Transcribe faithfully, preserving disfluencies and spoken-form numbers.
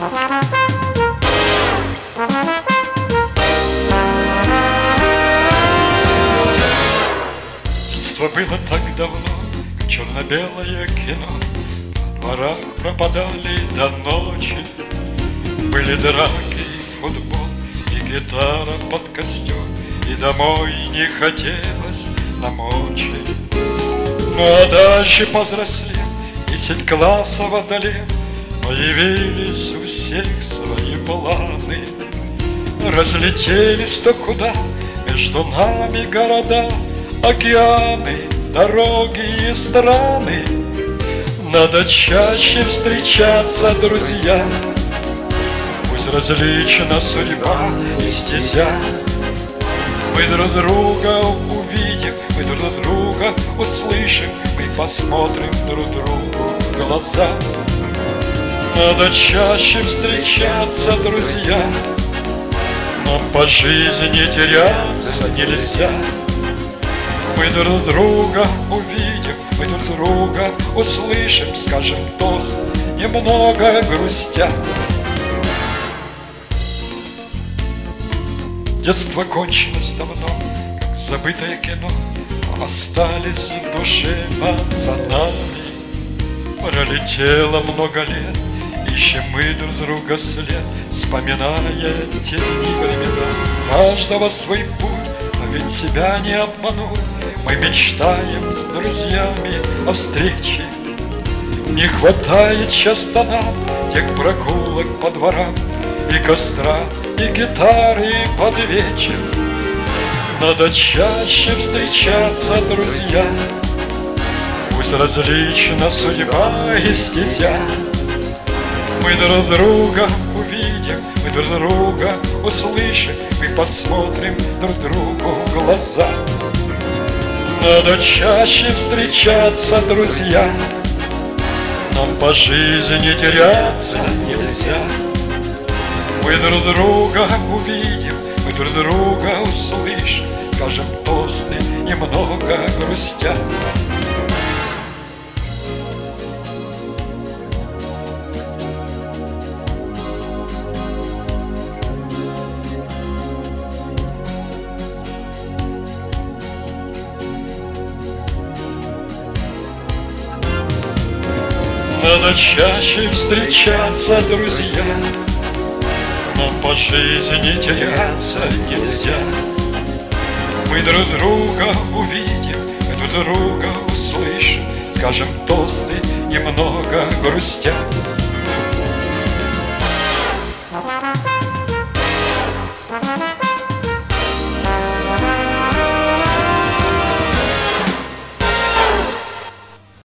Детство было так давно, как черно-белое кино. В дворах пропадали до ночи. Были драки, и футбол, и гитара под костер, и домой не хотелось на мочи. Ну а дальше повзрослев, десять классов одолев, появились у всех свои планы. Разлетелись-то куда, между нами города, океаны, дороги и страны. Надо чаще встречаться, друзья. Пусть различна судьба и стезя. Мы друг друга увидим, мы друг друга услышим, мы посмотрим друг другу в глаза. Надо чаще встречаться, друзья. Нам по жизни теряться нельзя. Мы друг друга увидим, мы друг друга услышим, скажем тост, немного грустя. Детство кончилось давно, как забытое кино, но остались в душе пацанами. Пролетело много лет, ищем мы друг друга след, вспоминая те дни времена. У каждого свой путь, но ведь себя не обманул. Мы мечтаем с друзьями о встрече. Не хватает часто нам тех прогулок по дворам, и костра, и гитары под вечер. Надо чаще встречаться, друзья. Пусть различна судьба и стезя. Мы друг друга увидим, мы друг друга услышим, мы посмотрим друг другу в глаза. Надо чаще встречаться, друзья. Нам по жизни теряться нельзя. Мы друг друга увидим, мы друг друга услышим, скажем тосты, немного грустя. Надо чаще встречаться, друзья. Нам по жизни теряться нельзя. Мы друг друга увидим, мы друг друга услышим, скажем тосты, немного грустя.